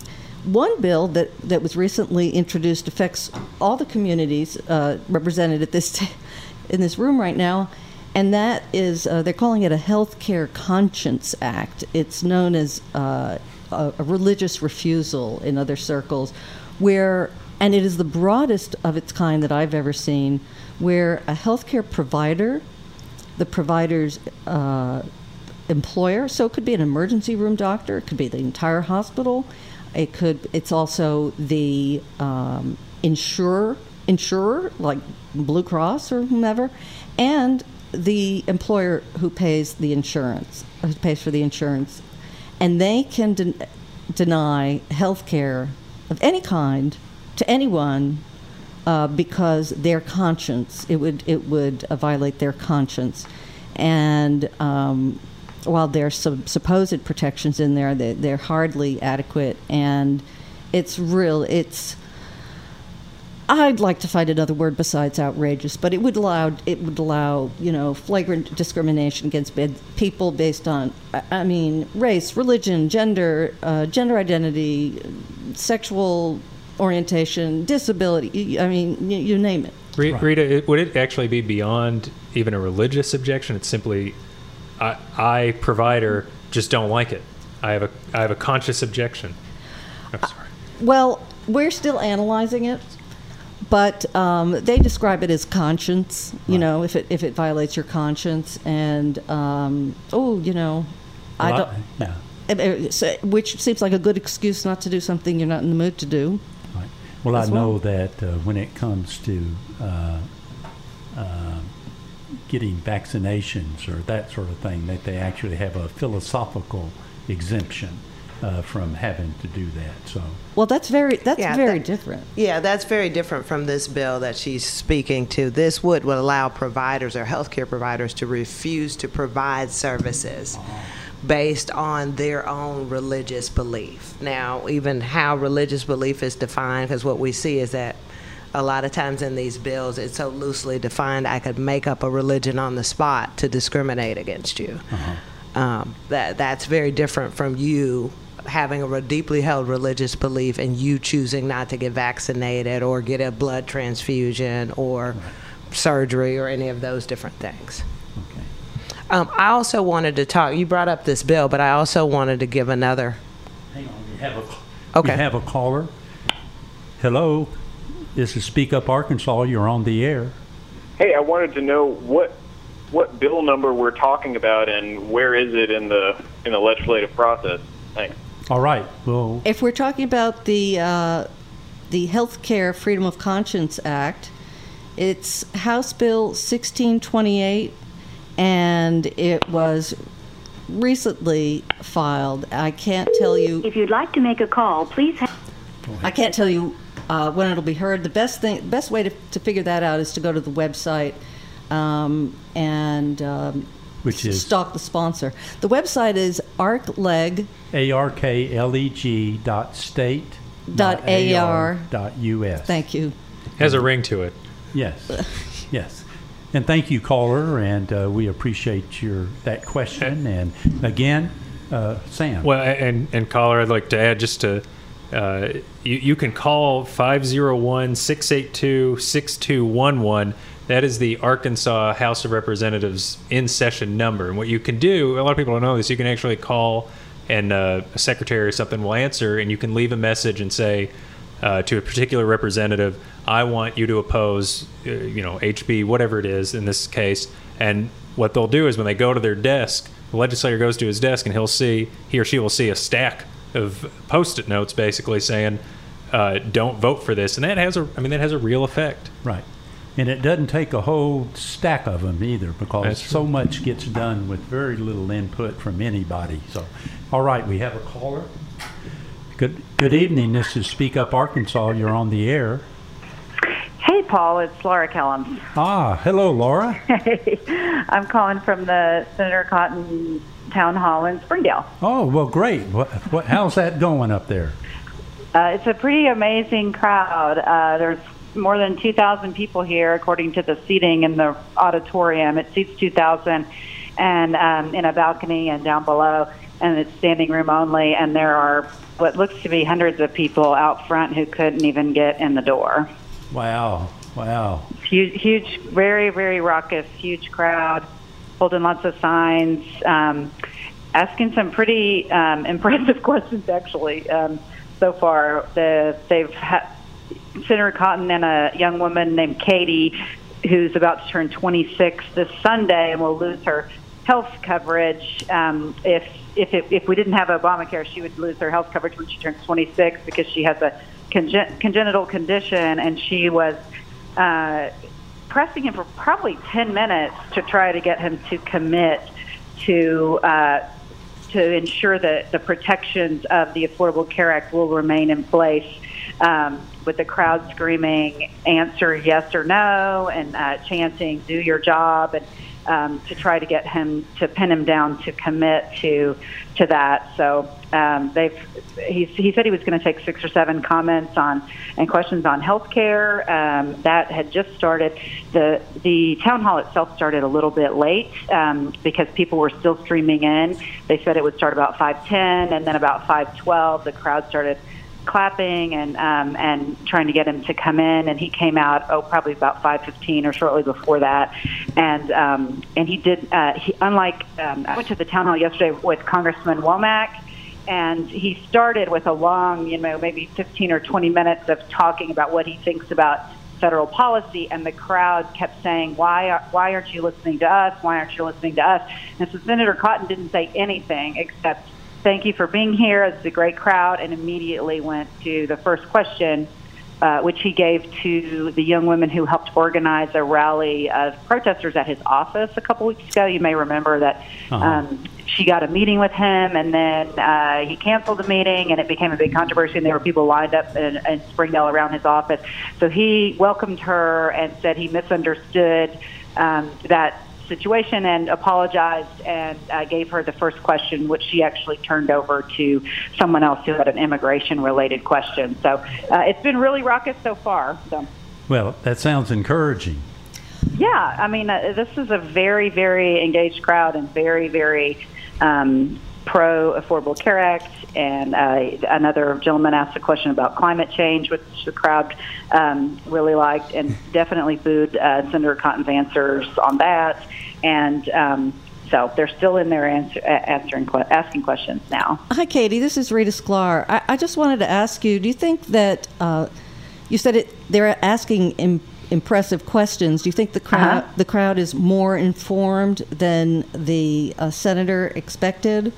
one bill that, that was recently introduced affects all the communities uh, represented at this t- in this room right now, and that is, uh, they're calling it a Healthcare Conscience Act. It's known as uh, a, a religious refusal in other circles, where, and it is the broadest of its kind that I've ever seen, where a healthcare provider, the provider's uh, employer, so it could be an emergency room doctor, it could be the entire hospital, it could, it's also the um, insurer, insurer like Blue Cross or whomever, and the employer who pays the insurance, who pays for the insurance, and they can de- deny health care of any kind to anyone uh, because their conscience, it would it would uh, violate their conscience, and um, while there's some supposed protections in there, they, they're hardly adequate, and it's real. It's I'd like to find another word besides outrageous, but it would allow it would allow you know flagrant discrimination against people based on I mean race, religion, gender, uh, gender identity, sexual orientation, disability. I mean you, you name it. Rita, it, would it actually be beyond even a religious objection? It's simply, I, I provider just don't like it. I have a I have a conscious objection. I'm sorry. Well, we're still analyzing it. But um, they describe it as conscience, you Right. know, if it if it violates your conscience, and um, oh, you know, I Well, don't, I- yeah. uh, uh, so- which seems like a good excuse not to do something you're not in the mood to do. Right. Well, As I know well. that uh, when it comes to uh, uh, getting vaccinations or that sort of thing, that they actually have a philosophical exemption uh, from having to do that. So, Well, that's very that's Yeah, very that- different. Yeah, that's very different from this bill that she's speaking to. This would, would allow providers or healthcare providers to refuse to provide services based on their own religious belief. Now, even how religious belief is defined, because what we see is that a lot of times in these bills, it's so loosely defined, I could make up a religion on the spot to discriminate against you. uh-huh. Um, that that's very different from you having a re- deeply held religious belief and you choosing not to get vaccinated or get a blood transfusion or surgery or any of those different things. Okay. Um, I also wanted to talk, you brought up this bill, but I also wanted to give another. Hang on. We have a, Okay. we have a caller. Hello. This is Speak Up Arkansas. You're on the air. Hey, I wanted to know what what bill number we're talking about and where is it in the in the legislative process. Thanks. All right. Well, If we're talking about the uh, the Healthcare Freedom of Conscience Act, It's House Bill sixteen twenty-eight, and it was recently filed. I can't tell you. If you'd like to make a call, please. Ha- I can't tell you uh, when it'll be heard. The best thing, best way to, to figure that out is to go to the website um, and um, Which is? stalk the sponsor. The website is arcleg. A R K L E G dot state Dot A R dot U S. Thank you. Has a ring to it. Yes, yes. And thank you, caller, and uh, we appreciate your that question. And again, uh, Sam. Well, and and caller, I'd like to add just to uh, you you can call five oh one, six eight two, six two one one. That is the Arkansas House of Representatives in session number. And what you can do, a lot of people don't know this, you can actually call and uh, a secretary or something will answer, and you can leave a message and say uh, to a particular representative, I want you to oppose, uh, you know, H B, whatever it is in this case. And what they'll do is when they go to their desk, the legislator goes to his desk and he'll see, he or she will see a stack of Post-it notes basically saying, uh, don't vote for this. And that has a, I mean, that has a real effect. Right. And it doesn't take a whole stack of them either, because That's so much gets done with very little input from anybody. So, all right, we have a caller. Good good evening. This is Speak Up Arkansas. You're on the air. Hey, Paul. It's Laura Kellums. Ah, hello, Laura. Hey, I'm calling from the Senator Cotton Town Hall in Springdale. Oh, well, great. What, what, how's that going up there? Uh, it's a pretty amazing crowd. Uh, there's more than two thousand people here, according to the seating in the auditorium. It seats two thousand, and um, in a balcony and down below, and it's standing room only. And there are what looks to be hundreds of people out front who couldn't even get in the door. Wow, wow. Huge, huge, very, very raucous, huge crowd, holding lots of signs, um, asking some pretty um, impressive questions, actually, um, so far. The, they've had Senator Cotton and a young woman named Katie, who's about to turn twenty-six this Sunday and will lose her health coverage. Um, if if it, if we didn't have Obamacare, she would lose her health coverage when she turns twenty-six because she has a congen- congenital condition, and she was uh, pressing him for probably ten minutes to try to get him to commit to uh, to ensure that the protections of the Affordable Care Act will remain in place. Um, with the crowd screaming, answer yes or no, and uh, chanting, do your job, and um, to try to get him to pin him down to commit to to that. So um, they've he, he said he was going to take six or seven comments on and questions on health care. Um, that had just started. The the town hall itself started a little bit late um, because people were still streaming in. They said it would start about five ten, and then about five twelve, the crowd started clapping and um, and trying to get him to come in, and he came out oh probably about five fifteen or shortly before that, and um, and he did uh, he unlike um, I went to the town hall yesterday with Congressman Womack, and he started with a long, you know, maybe fifteen or twenty minutes of talking about what he thinks about federal policy, and the crowd kept saying, why are, why aren't you listening to us? Why aren't you listening to us? And so Senator Cotton didn't say anything except, thank you for being here. It's a great crowd, and immediately went to the first question, uh, which he gave to the young women who helped organize a rally of protesters at his office a couple weeks ago. You may remember that Uh-huh. um, she got a meeting with him, and then uh, he canceled the meeting, and it became a big controversy, and there were people lined up in, in Springdale around his office. So he welcomed her and said he misunderstood um, that situation and apologized, and uh, gave her the first question, which she actually turned over to someone else who had an immigration-related question. So uh, it's been really raucous so far. So. Well, that sounds encouraging. Yeah, I mean, uh, this is a very, very engaged crowd and very, very um, pro-Affordable Care Act. And uh, another gentleman asked a question about climate change, which the crowd um, really liked, and definitely booed uh, Senator Cotton's answers on that. And um, so they're still in there answer, answering, asking questions now. Hi, Katie. This is Rita Sklar. I, I just wanted to ask you, do you think that uh, you said it? They're asking im- impressive questions. Do you think the crowd Uh-huh. the crowd is more informed than the uh, senator expected?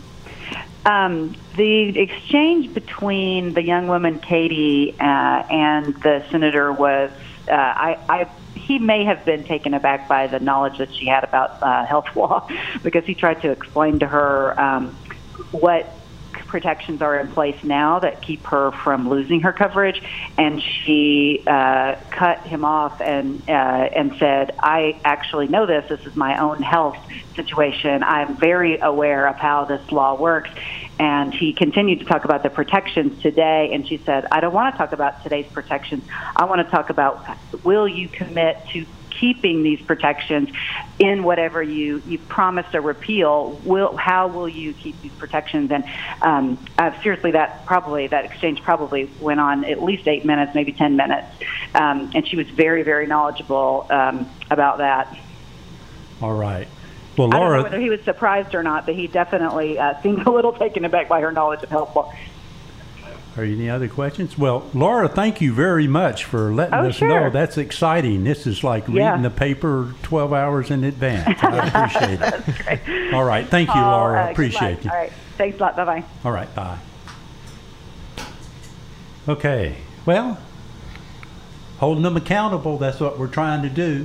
Um, the exchange between the young woman, Katie, uh, and the senator was, uh, I, I he may have been taken aback by the knowledge that she had about uh, health law, because he tried to explain to her um, what protections are in place now that keep her from losing her coverage, and she uh, cut him off and uh, and said, "I actually know this. This is my own health situation. I'm very aware of how this law works." And he continued to talk about the protections today, and she said, "I don't want to talk about today's protections. I want to talk about, will you commit to keeping these protections in whatever you you promised a repeal? Will how will you keep these protections?" And um, uh, seriously, that probably that exchange probably went on at least eight minutes, maybe ten minutes, um, and she was very, very knowledgeable um, about that. All right. Well, I don't Laura, know whether he was surprised or not, but he definitely uh, seemed a little taken aback by her knowledge of health law. are you any other questions? Well, Laura, thank you very much for letting Oh, us sure. know. That's exciting. This is like Yeah. reading the paper twelve hours in advance. I appreciate it. That's great. All right. Thank you, Oh, Laura. uh, good appreciate luck. you. All right. Thanks a lot. Bye-bye. All right. Bye. Okay. Well, holding them accountable, that's what we're trying to do.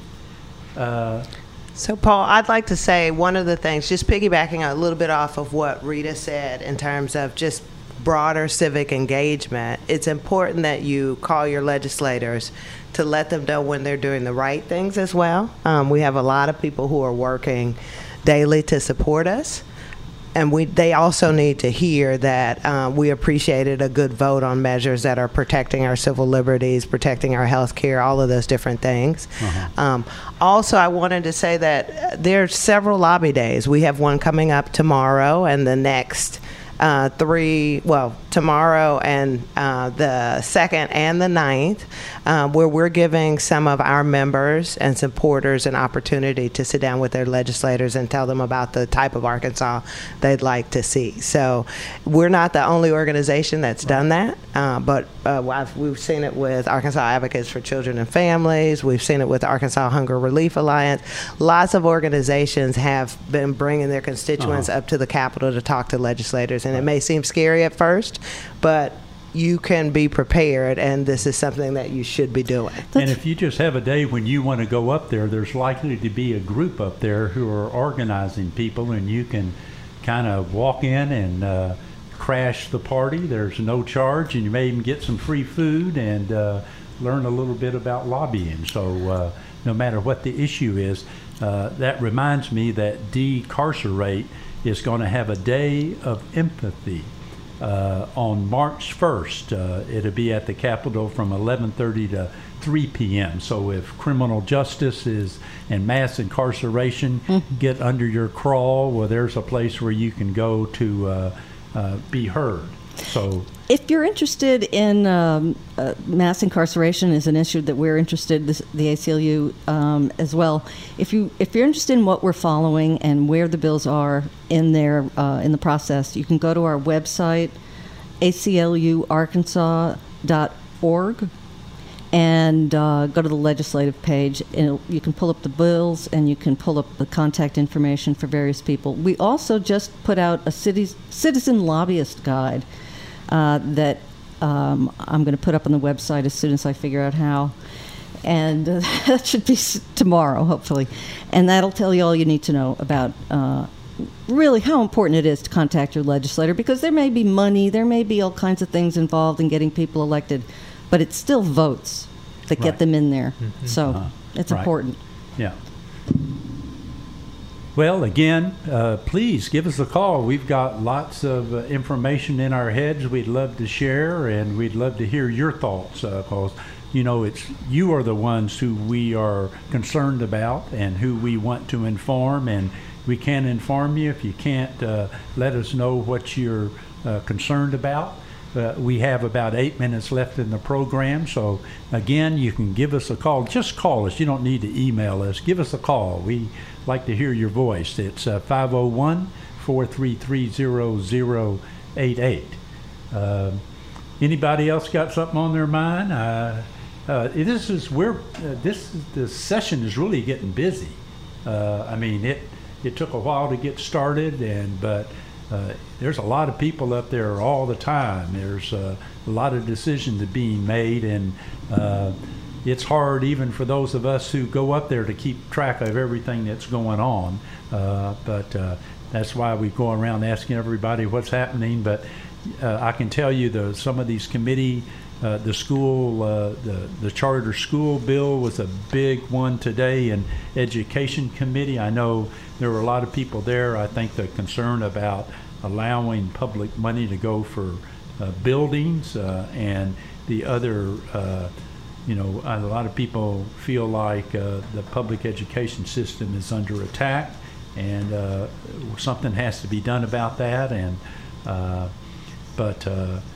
Uh, So, Paul, I'd like to say one of the things, just piggybacking a little bit off of what Rita said in terms of just broader civic engagement, it's important that you call your legislators to let them know when they're doing the right things as well. Um, we have a lot of people who are working daily to support us. And we, they also need to hear that um, we appreciated a good vote on measures that are protecting our civil liberties, protecting our health care, all of those different things. Uh-huh. Um, also, I wanted to say that there are several lobby days. We have one coming up tomorrow, and the next uh, three, well, tomorrow and uh, the second and the ninth, uh, where we're giving some of our members and supporters an opportunity to sit down with their legislators and tell them about the type of Arkansas they'd like to see. So we're not the only organization that's done that, uh, but uh, I've, we've seen it with Arkansas Advocates for Children and Families. We've seen it with Arkansas Hunger Relief Alliance. Lots of organizations have been bringing their constituents Uh-huh. up to the Capitol to talk to legislators, and it may seem scary at first, but you can be prepared, and this is something that you should be doing. And if you just have a day when you want to go up there, there's likely to be a group up there who are organizing people, and you can kind of walk in and uh, crash the party. There's no charge, and you may even get some free food and uh, learn a little bit about lobbying. So uh, no matter what the issue is, uh, that reminds me that Decarcerate is going to have a day of empathy Uh, on March first. Uh, it'll be at the Capitol from eleven thirty to three p.m. So if criminal justice is and mass incarceration Mm-hmm. get under your crawl, well, there's a place where you can go to uh, uh, be heard. So If you're interested in um, uh, mass incarceration is an issue that we're interested, this, the A C L U um, as well. If you if you're interested in what we're following and where the bills are in their uh, in the process, you can go to our website, A C L U arkansas dot org, and uh, go to the legislative page, and it'll- you can pull up the bills and you can pull up the contact information for various people. We also just put out a city's citizen lobbyist guide uh, that um, I'm going to put up on the website as soon as I figure out how. And uh, that should be s- tomorrow, hopefully. And that'll tell you all you need to know about uh, really how important it is to contact your legislator, because there may be money, there may be all kinds of things involved in getting people elected, but it's still votes that get Right. them in there. So Uh-huh. it's Right. important. Yeah. Well, again, uh, please give us a call. We've got lots of uh, information in our heads we'd love to share, and we'd love to hear your thoughts, because, you know, it's you are the ones who we are concerned about and who we want to inform, and we can't inform you if you can't uh, let us know what you're uh, concerned about. Uh, we have about eight minutes left in the program, so again, you can give us a call. Just call us. You don't need to email us. Give us a call. We like to hear your voice. It's uh, five oh one, four three three, zero zero eight eight. Uh, anybody else got something on their mind? Uh, uh, this is where uh, this this session is really getting busy. Uh, I mean, it it took a while to get started, and but. Uh, there's a lot of people up there all the time. There's uh, a lot of decisions being made, and uh, it's hard even for those of us who go up there to keep track of everything that's going on. Uh, but uh, that's why we go around asking everybody what's happening. But uh, I can tell you the some of these committee, uh, the school, uh, the the charter school bill was a big one today, and education committee. I know there were a lot of people there. I think the concern about allowing public money to go for uh, buildings uh, and the other. Uh, You know, a lot of people feel like uh, the public education system is under attack, and uh, something has to be done about that. And uh, but uh,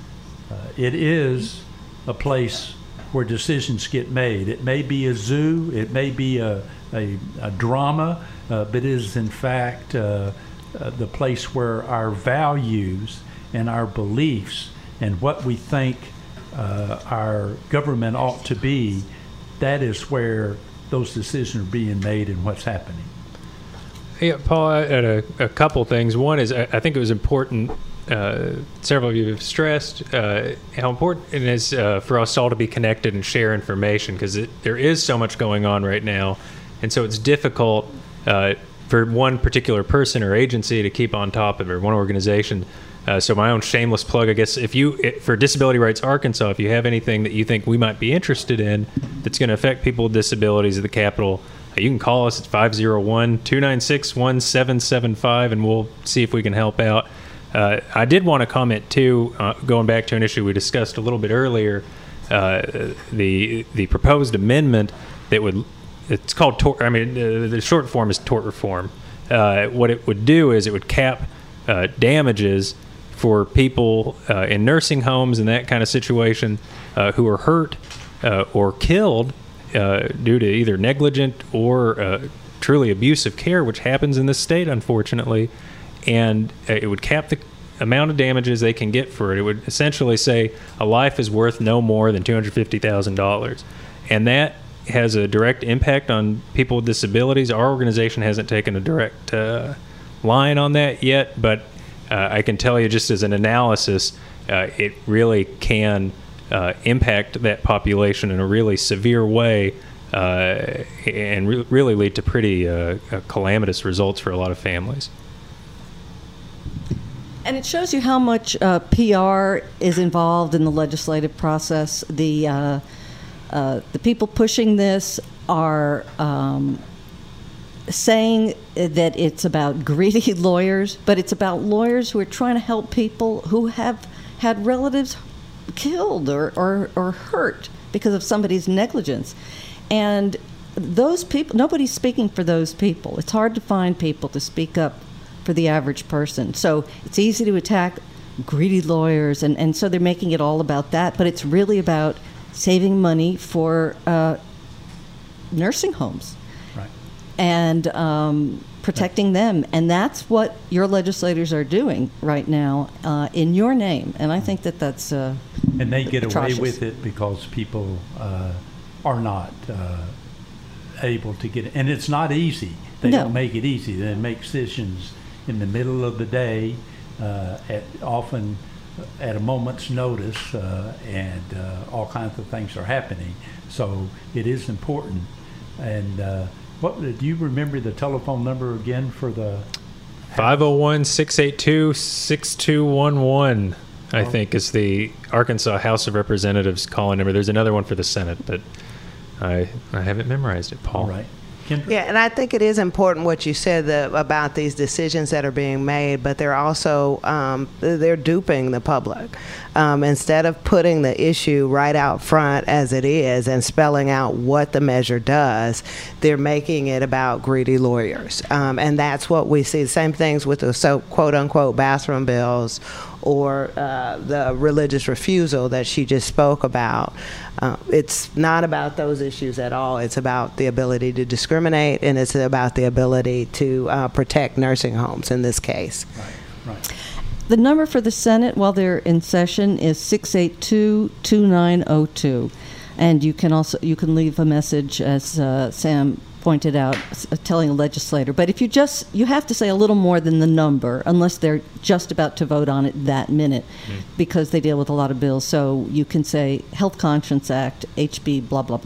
uh, it is a place where decisions get made. It may be a zoo, it may be a a, a drama, uh, but it is in fact uh, uh, the place where our values and our beliefs and what we think. Uh, our government ought to be, that is where those decisions are being made and what's happening. Yeah, Paul, I had a, a couple things. One is I, I think it was important, uh, several of you have stressed uh, how important it is uh, for us all to be connected and share information, because there is so much going on right now. And so it's difficult uh, for one particular person or agency to keep on top of it, or one organization. Uh, so my own shameless plug, I guess, if you, for Disability Rights Arkansas, if you have anything that you think we might be interested in that's going to affect people with disabilities at the Capitol, uh, you can call us at five oh one, two nine six, one seven seven five, and we'll see if we can help out. Uh, I did want to comment, too, uh, going back to an issue we discussed a little bit earlier, uh, the the proposed amendment that would, it's called, tort, I mean, uh, the short form is tort reform. Uh, what it would do is it would cap uh, damages for people uh, in nursing homes and that kind of situation uh, who are hurt uh, or killed uh, due to either negligent or uh, truly abusive care, which happens in this state, unfortunately. And uh, it would cap the amount of damages they can get for it. It would essentially say a life is worth no more than two hundred fifty thousand dollars. And that has a direct impact on people with disabilities. Our organization hasn't taken a direct uh, line on that yet, but Uh, I can tell you just as an analysis, uh, it really can uh, impact that population in a really severe way uh, and re- really lead to pretty uh, uh, calamitous results for a lot of families. And it shows you how much uh, P R is involved in the legislative process. The, uh, uh, the people pushing this are um, saying that it's about greedy lawyers, but it's about lawyers who are trying to help people who have had relatives killed or, or, or hurt because of somebody's negligence. And those people, nobody's speaking for those people. It's hard to find people to speak up for the average person. So it's easy to attack greedy lawyers, and, and so they're making it all about that, but it's really about saving money for uh, nursing homes. And um, protecting them. And that's what your legislators are doing right now uh, in your name. And I think that that's uh, And they get atrocious. away with it because people uh, are not uh, able to get it. And it's not easy. They No. don't make it easy. They make decisions in the middle of the day, uh, at often at a moment's notice, uh, and uh, all kinds of things are happening. So it is important. And uh, what do you remember the telephone number again for the five oh one, six eight two, six two one one, I Oh. think, is the Arkansas House of Representatives calling number. There's another one for the Senate, but I I haven't memorized it, Paul. All right. Kendra? Yeah, and I think it is important what you said the, about these decisions that are being made, but they're also um, they're duping the public. Um, instead of putting the issue right out front as it is and spelling out what the measure does, they're making it about greedy lawyers, um, and that's what we see. The same things with the so quote unquote bathroom bills or uh, the religious refusal that she just spoke about. Uh, it's not about those issues at all. It's about the ability to discriminate, and it's about the ability to uh, protect nursing homes in this case. Right, right. The number for the Senate while they're in session is six eight two, two nine zero two. And you can also you can leave a message, as uh, Sam pointed out, s- telling a legislator. But if you just, you have to say a little more than the number, unless they're just about to vote on it that minute, Mm. because they deal with a lot of bills. So you can say Health Conscience Act, H B, blah, blah, blah.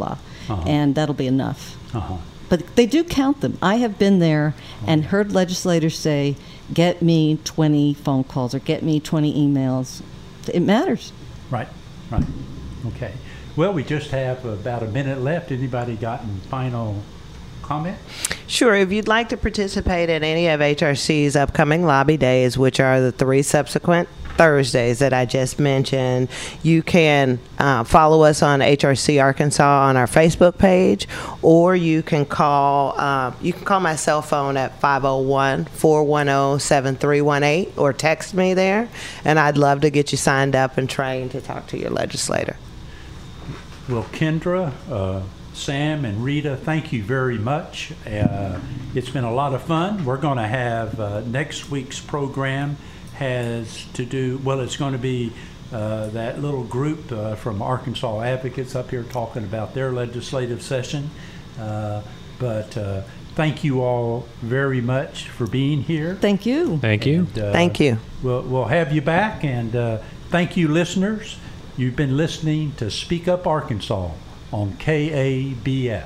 uh-huh. and that'll be enough. Uh-huh. But they do count them. I have been there and heard legislators say, get me twenty phone calls or get me twenty emails. It matters. Right, right. Okay. Well, we just have about a minute left. Anybody got any final comment? Sure. If you'd like to participate in any of H R C's upcoming lobby days, which are the three subsequent Thursdays that I just mentioned, you can uh, follow us on H R C Arkansas on our Facebook page, or you can call uh, you can call my cell phone at five oh one, four one oh, seven three one eight, or text me there, and I'd love to get you signed up and trained to talk to your legislator. Well, Kendra, uh, Sam, and Rita, thank you very much. Uh, it's been a lot of fun. We're going to have uh, next week's program has to do, well, it's going to be uh, that little group uh, from Arkansas Advocates up here talking about their legislative session. Uh, but uh, thank you all very much for being here. Thank you. Thank you. And, uh, thank you. We'll, we'll have you back, and uh, thank you, listeners. You've been listening to Speak Up Arkansas on K A B F.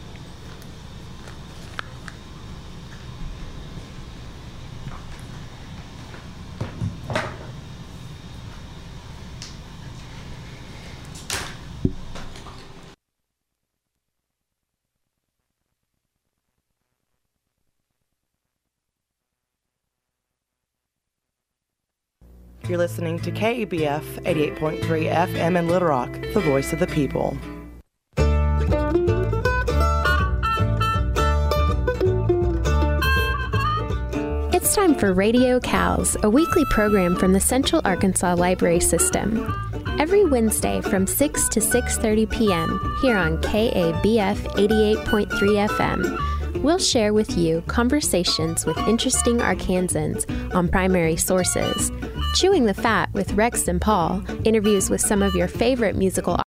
You're listening to K A B F eighty-eight point three F M in Little Rock, the voice of the people. It's time for Radio Cows, a weekly program from the Central Arkansas Library System. Every Wednesday from six to six thirty p.m. here on K A B F eighty-eight point three F M. We'll share with you conversations with interesting Arkansans on primary sources, Chewing the Fat with Rex and Paul, interviews with some of your favorite musical